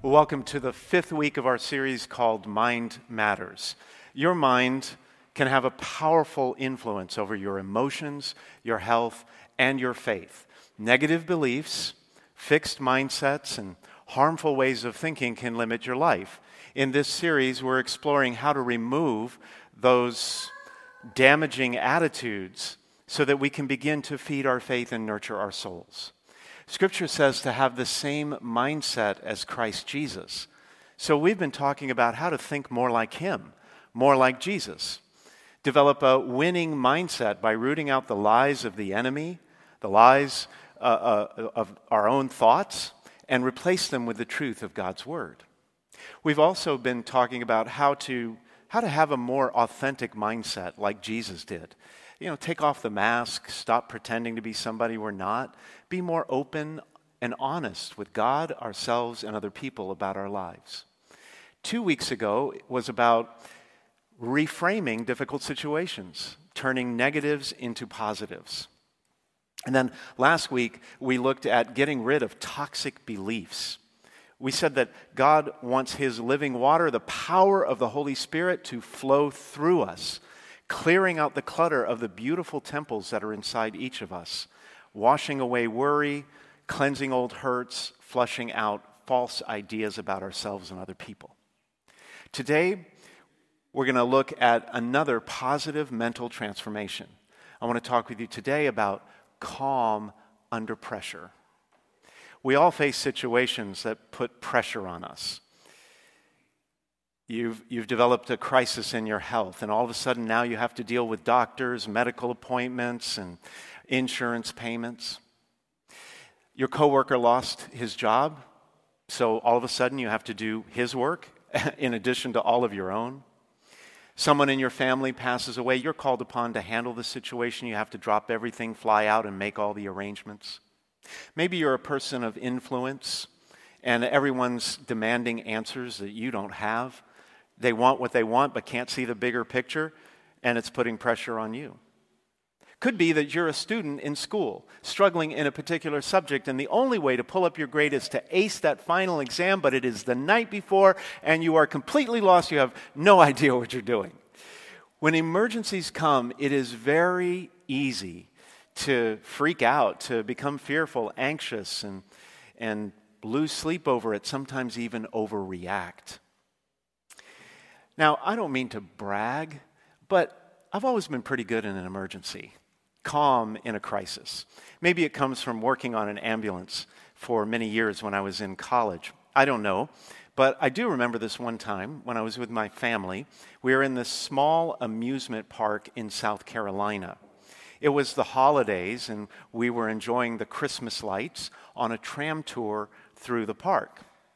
Well, welcome to the fifth week of our series called Mind Matters. Your mind can have a powerful influence over your emotions, your health, and your faith. Negative beliefs, fixed mindsets, and harmful ways of thinking can limit your life. In this series, we're exploring how to remove those damaging attitudes so that we can begin to feed our faith and nurture our souls. Scripture says to have the same mindset as Christ Jesus. So we've been talking about how to think more like Him, more like Jesus. Develop a winning mindset by rooting out the lies of the enemy, the lies of our own thoughts, and replace them with the truth of God's Word. We've also been talking about how to have a more authentic mindset like Jesus did. Take off the mask, stop pretending to be somebody we're not, be more open and honest with God, ourselves, and other people about our lives. 2 weeks ago was about reframing difficult situations, turning negatives into positives. And then last week, we looked at getting rid of toxic beliefs. We said that God wants His living water, the power of the Holy Spirit, to flow through us, clearing out the clutter of the beautiful temples that are inside each of us, washing away worry, cleansing old hurts, flushing out false ideas about ourselves and other people. Today, we're going to look at another positive mental transformation. I want to talk with you today about calm under pressure. We all face situations that put pressure on us. You've developed a crisis in your health, and all of a sudden now you have to deal with doctors, medical appointments, and insurance payments. Your coworker lost his job, so all of a sudden you have to do his work in addition to all of your own. Someone in your family passes away, you're called upon to handle the situation. You have to drop everything, fly out, and make all the arrangements. Maybe you're a person of influence, and everyone's demanding answers that you don't have. They want what they want but can't see the bigger picture, and it's putting pressure on you. Could be that you're a student in school, struggling in a particular subject, and the only way to pull up your grade is to ace that final exam, but it is the night before, and you are completely lost. You have no idea what you're doing. When emergencies come, it is very easy to freak out, to become fearful, anxious, and lose sleep over it, sometimes even overreact. Now, I don't mean to brag, but I've always been pretty good in an emergency, calm in a crisis. Maybe it comes from working on an ambulance for many years when I was in college. I don't know, but I do remember this one time when I was with my family. We were in this small amusement park in South Carolina. It was the holidays, and we were enjoying the Christmas lights on a tram tour through the park.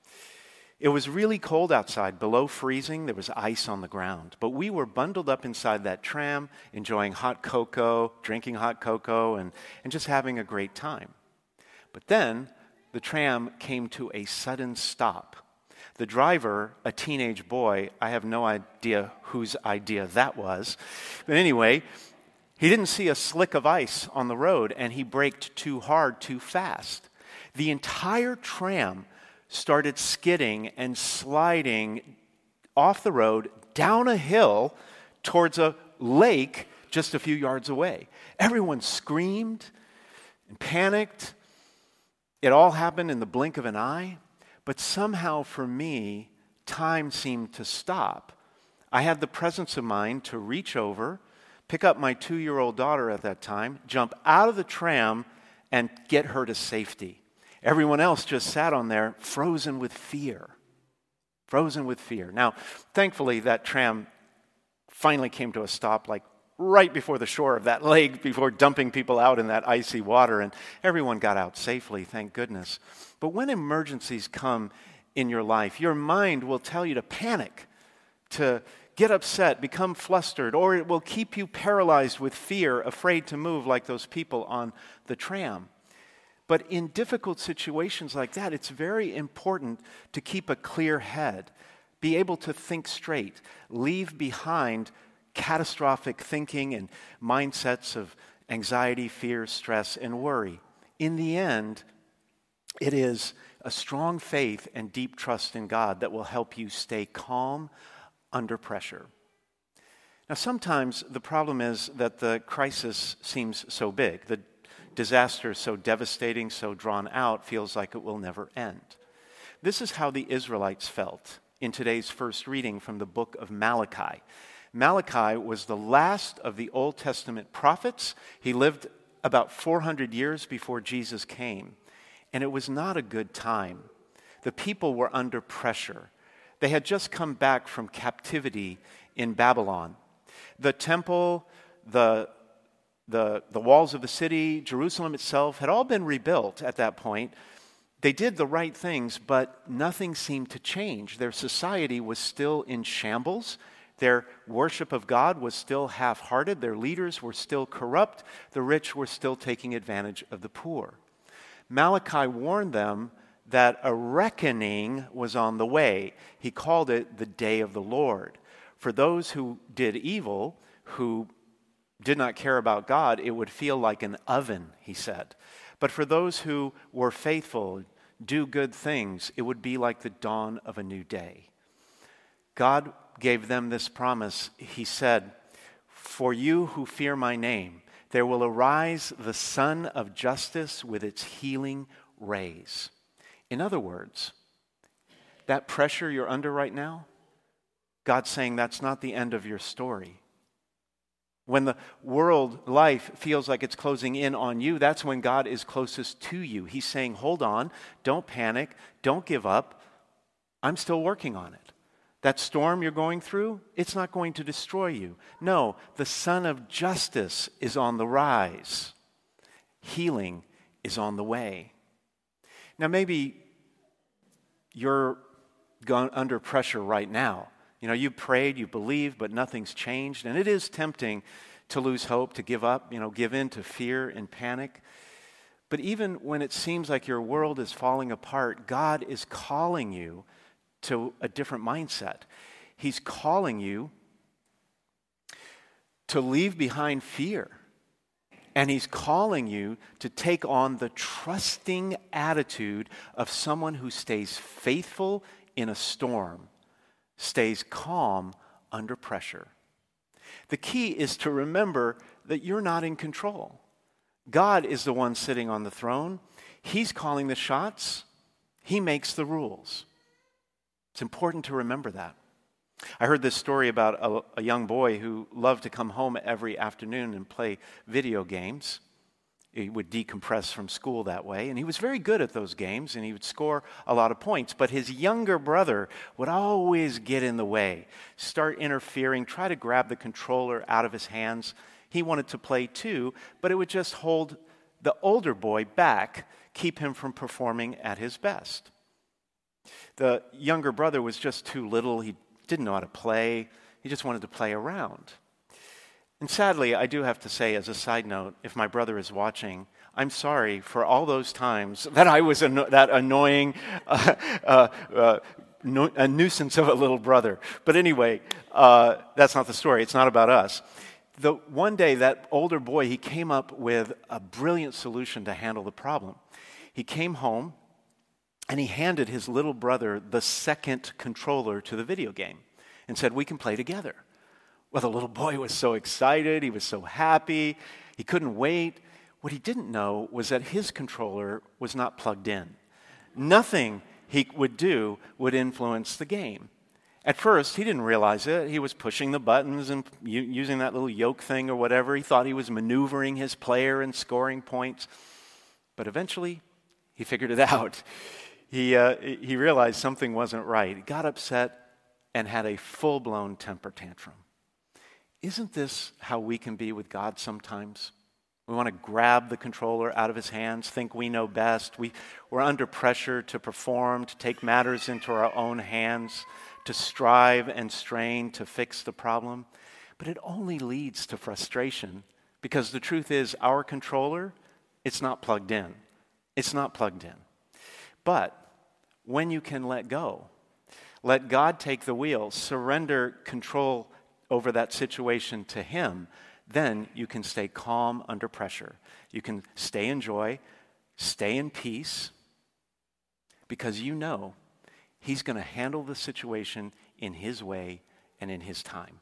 It was really cold outside, below freezing. There was ice on the ground. But we were bundled up inside that tram, enjoying hot cocoa, drinking hot cocoa, and just having a great time. But then the tram came to a sudden stop. The driver, a teenage boy, I have no idea whose idea that was. But anyway, he didn't see a slick of ice on the road, and he braked too hard, too fast. The entire tram started skidding and sliding off the road down a hill towards a lake just a few yards away. Everyone screamed and panicked. It all happened in the blink of an eye, but somehow for me, time seemed to stop. I had the presence of mind to reach over, pick up my 2-year-old daughter at that time, jump out of the tram, and get her to safety. Everyone else just sat on there, frozen with fear. Frozen with fear. Now, thankfully, that tram finally came to a stop, like right before the shore of that lake, before dumping people out in that icy water, and everyone got out safely, thank goodness. But when emergencies come in your life, your mind will tell you to panic, to get upset, become flustered, or it will keep you paralyzed with fear, afraid to move like those people on the tram. But in difficult situations like that, it's very important to keep a clear head, be able to think straight, leave behind catastrophic thinking and mindsets of anxiety, fear, stress, and worry. In the end, it is a strong faith and deep trust in God that will help you stay calm under pressure. Now, sometimes the problem is that the crisis seems so big. The disaster is so devastating, so drawn out, feels like it will never end. This is how the Israelites felt in today's first reading from the book of Malachi. Malachi was the last of the Old Testament prophets. He lived about 400 years before Jesus came, and it was not a good time. The people were under pressure. They had just come back from captivity in Babylon. The temple, the walls of the city, Jerusalem itself had all been rebuilt at that point. They did the right things, but nothing seemed to change. Their society was still in shambles. Their worship of God was still half-hearted. Their leaders were still corrupt. The rich were still taking advantage of the poor. Malachi warned them that a reckoning was on the way. He called it the day of the Lord. For those who did evil, who did not care about God, it would feel like an oven, he said. But for those who were faithful, do good things, it would be like the dawn of a new day. God gave them this promise. He said, "For you who fear my name, there will arise the sun of justice with its healing rays." In other words, that pressure you're under right now, God's saying that's not the end of your story. When the world life feels like it's closing in on you, that's when God is closest to you. He's saying, hold on, don't panic, don't give up. I'm still working on it. That storm you're going through, it's not going to destroy you. No, the sun of justice is on the rise. Healing is on the way. Now maybe you're under pressure right now. You know, you prayed, you believed, but nothing's changed. And it is tempting to lose hope, to give up, give in to fear and panic. But even when it seems like your world is falling apart, God is calling you to a different mindset. He's calling you to leave behind fear. And He's calling you to take on the trusting attitude of someone who stays faithful in a storm, stays calm under pressure. The key is to remember that you're not in control. God is the one sitting on the throne. He's calling the shots. He makes the rules. It's important to remember that. I heard this story about a young boy who loved to come home every afternoon and play video games. He would decompress from school that way, and he was very good at those games, and he would score a lot of points. But his younger brother would always get in the way, start interfering, try to grab the controller out of his hands. He wanted to play too, but it would just hold the older boy back, keep him from performing at his best. The younger brother was just too little. He didn't know how to play. He just wanted to play around. And sadly, I do have to say, as a side note, if my brother is watching, I'm sorry for all those times that I was that annoying, a nuisance of a little brother. But anyway, that's not the story. It's not about us. One day, that older boy, he came up with a brilliant solution to handle the problem. He came home, and he handed his little brother the second controller to the video game and said, "We can play together." Well, the little boy was so excited. He was so happy. He couldn't wait. What he didn't know was that his controller was not plugged in. Nothing he would do would influence the game. At first, he didn't realize it. He was pushing the buttons and using that little yoke thing or whatever. He thought he was maneuvering his player and scoring points. But eventually, he figured it out. He realized something wasn't right. He got upset and had a full-blown temper tantrum. Isn't this how we can be with God sometimes? We want to grab the controller out of His hands, think we know best. We're under pressure to perform, to take matters into our own hands, to strive and strain to fix the problem. But it only leads to frustration, because the truth is our controller, it's not plugged in. It's not plugged in. But when you can let go, let God take the wheel, surrender control over that situation to Him, then you can stay calm under pressure. You can stay in joy, stay in peace. because you know he's going to handle the situation in his way and in his time.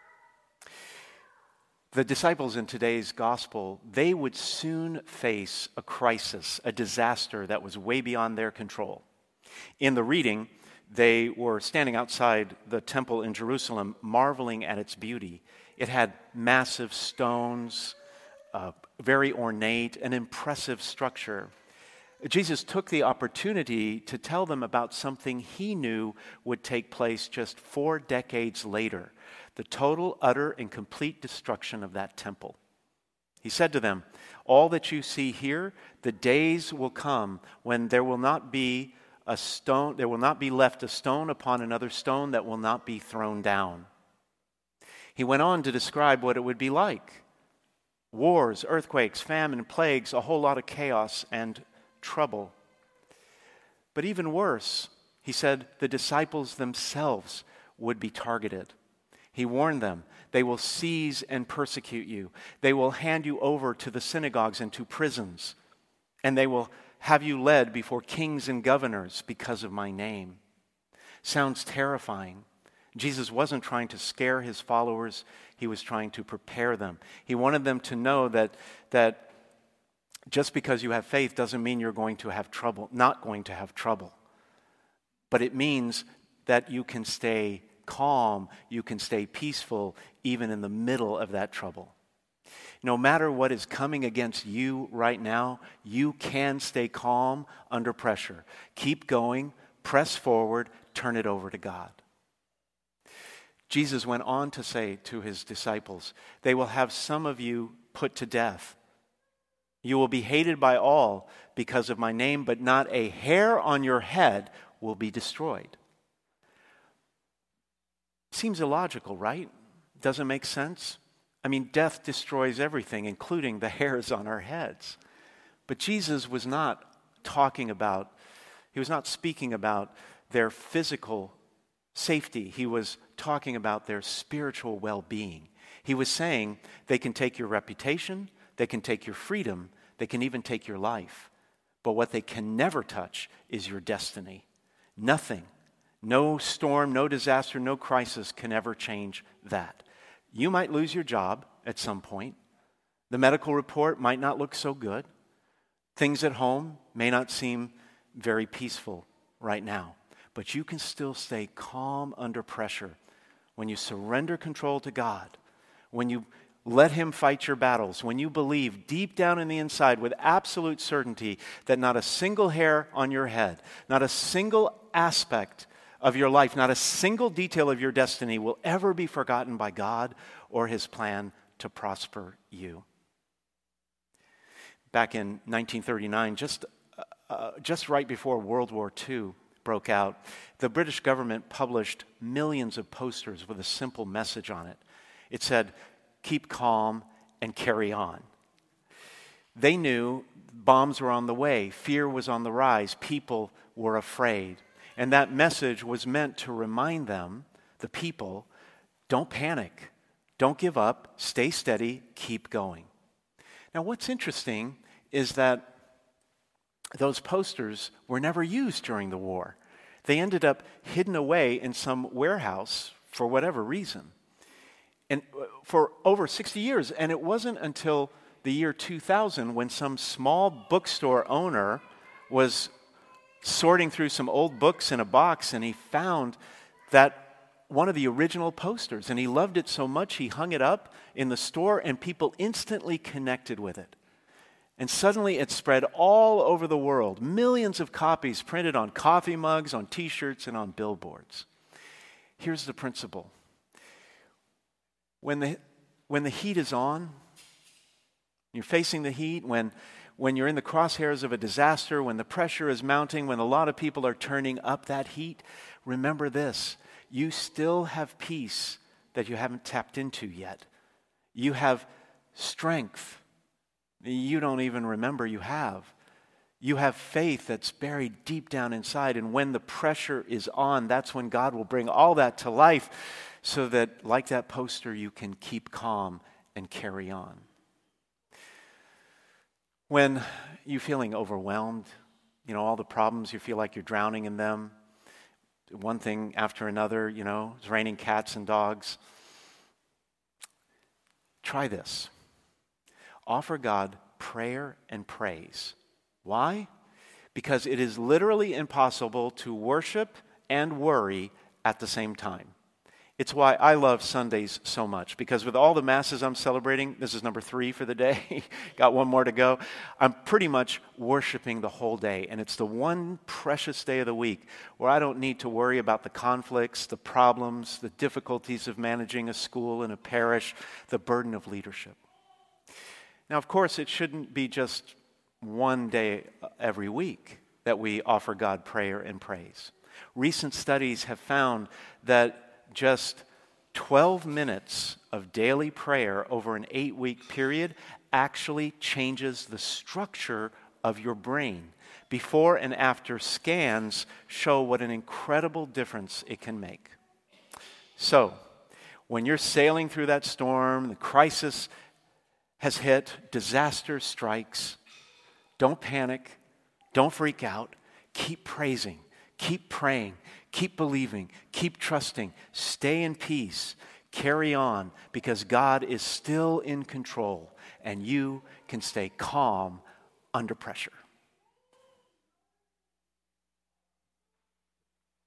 The disciples in today's gospel, they would soon face a crisis, a disaster that was way beyond their control. In the reading, they were standing outside the temple in Jerusalem, marveling at its beauty. It had massive stones, very ornate, an impressive structure. Jesus took the opportunity to tell them about something he knew would take place just 4 decades later, the total, utter, and complete destruction of that temple. He said to them, "All that you see here, the days will come when there will not be left a stone upon another stone that will not be thrown down." He went on to describe what it would be like. Wars, earthquakes, famine, plagues, a whole lot of chaos and trouble. But even worse, he said the disciples themselves would be targeted. He warned them, they will seize and persecute you. They will hand you over to the synagogues and to prisons. And they will have you led before kings and governors because of my name. Sounds terrifying. Jesus wasn't trying to scare his followers. He was trying to prepare them. He wanted them to know that just because you have faith doesn't mean you're going to have trouble, not going to have trouble. But it means that you can stay calm, you can stay peaceful, even in the middle of that trouble. No matter what is coming against you right now, you can stay calm under pressure. Keep going, press forward, turn it over to God. Jesus went on to say to his disciples, "They will have some of you put to death. You will be hated by all because of my name, but not a hair on your head will be destroyed." Seems illogical, right? Doesn't make sense. I mean, death destroys everything, including the hairs on our heads. But Jesus was not speaking about their physical safety. He was talking about their spiritual well-being. He was saying they can take your reputation, they can take your freedom, they can even take your life. But what they can never touch is your destiny. Nothing. No storm, no disaster, no crisis can ever change that. You might lose your job at some point. The medical report might not look so good. Things at home may not seem very peaceful right now. But you can still stay calm under pressure when you surrender control to God, when you let him fight your battles, when you believe deep down in the inside with absolute certainty that not a single hair on your head, not a single aspect of your life, not a single detail of your destiny will ever be forgotten by God or his plan to prosper you. Back in 1939, just right before World War II broke out, the British government published millions of posters with a simple message on it. It said, "Keep calm and carry on." They knew bombs were on the way, fear was on the rise, people were afraid. And that message was meant to remind them, the people, don't panic, don't give up, stay steady, keep going. Now what's interesting is that those posters were never used during the war. They ended up hidden away in some warehouse for whatever reason. And for over 60 years, and it wasn't until the year 2000 when some small bookstore owner was sorting through some old books in a box and he found that one of the original posters, and he loved it so much he hung it up in the store and people instantly connected with it. And suddenly it spread all over the world, millions of copies printed on coffee mugs, on t-shirts, and on billboards. Here's the principle. When the heat is on, you're facing the heat, when you're in the crosshairs of a disaster, when the pressure is mounting, when a lot of people are turning up that heat, remember this: you still have peace that you haven't tapped into yet. You have strength you don't even remember you have. You have faith that's buried deep down inside, and when the pressure is on, that's when God will bring all that to life so that, like that poster, you can keep calm and carry on. When you're feeling overwhelmed, all the problems, you feel like you're drowning in them. One thing after another, it's raining cats and dogs. Try this. Offer God prayer and praise. Why? Because it is literally impossible to worship and worry at the same time. It's why I love Sundays so much, because with all the masses I'm celebrating, this is number 3 for the day, got one more to go, I'm pretty much worshiping the whole day, and it's the one precious day of the week where I don't need to worry about the conflicts, the problems, the difficulties of managing a school and a parish, the burden of leadership. Now, of course, it shouldn't be just one day every week that we offer God prayer and praise. Recent studies have found that just 12 minutes of daily prayer over an 8-week period actually changes the structure of your brain. Before and after scans show what an incredible difference it can make. So, when you're sailing through that storm, the crisis has hit, disaster strikes, don't panic, don't freak out, keep praising, keep praying, keep believing, keep trusting, stay in peace, carry on, because God is still in control and you can stay calm under pressure.